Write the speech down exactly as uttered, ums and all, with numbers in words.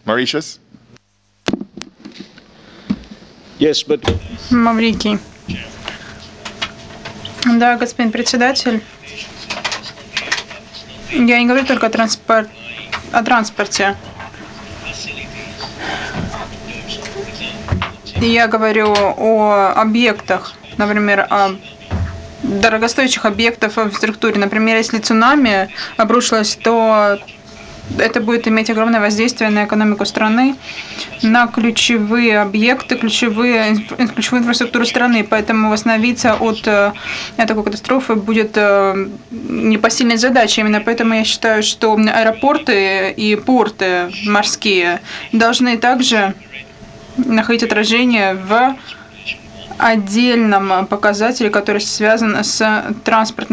Mauritius? Yes, but Маврикий. Да, господин председатель. Я не говорю только о, транспорт... о транспорте. Я говорю о объектах, например, о дорогостоящих объектах в структуре. Например, если цунами обрушилось, то это будет иметь огромное воздействие на экономику страны, на ключевые объекты, ключевые, ключевую инфраструктуру страны. Поэтому восстановиться от такой катастрофы будет непосильной задачей. Именно поэтому я считаю, что аэропорты и порты морские должны также находить отражение в отдельном показателе, который связан с транспортным